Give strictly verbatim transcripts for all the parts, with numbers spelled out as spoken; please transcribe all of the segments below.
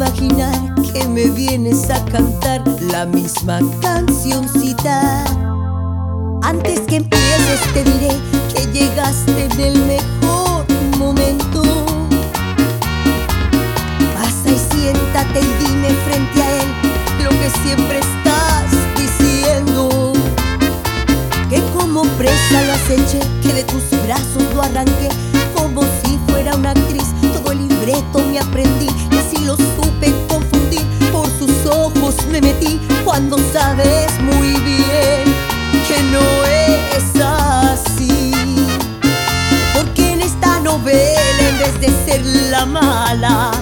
imaginar que me vienes a cantar la misma cancioncita. Antes que empieces te diré que llegaste en el mejor momento. Pasa y siéntate y dime frente a él lo que siempre estás diciendo. Que como presa lo aceché, que de tus brazos lo arranqué, como si fuera una actriz. Todo el libreto me aprendí y así lo supe confundir. Por sus ojos me metí cuando sabes muy bien que no es así. Porque en esta novela, en vez de ser la mala,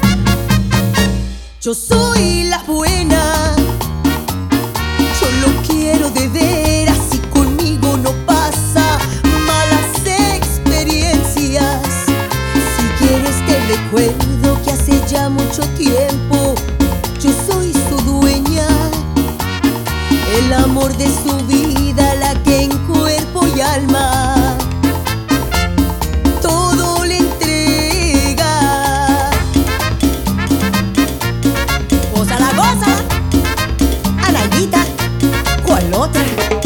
yo soy la buena. Yo lo quiero de veras y conmigo no pasa malas experiencias. Si quieres te recuerdo que hace ya mucho tiempo yo soy su dueña, el amor de su vida, la que en cuerpo y alma todo le entrega. Goza la goza, Anaidita, ¿cuál otra?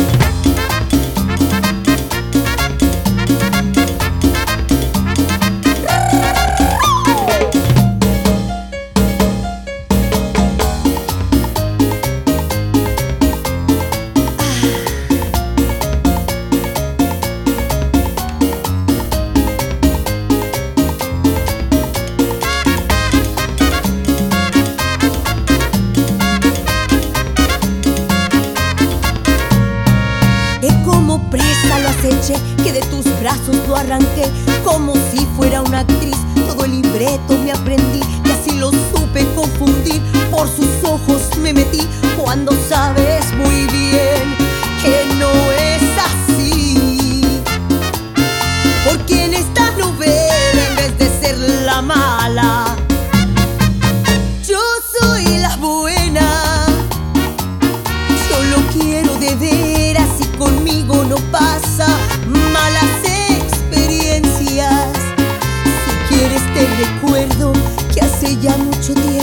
Presa lo aceché, que de tus brazos lo arranqué, como si fuera una actriz. Todo el libreto me aprendí y así lo supe confundir. Por sus ojos me metí cuando sabes muy bien que no es así. Porque en esta novela, en vez de ser la mala, yo soy la buena. Yo lo quiero de veras y conmigo no pasa malas experiencias. Si quieres te recuerdo que hace ya mucho tiempo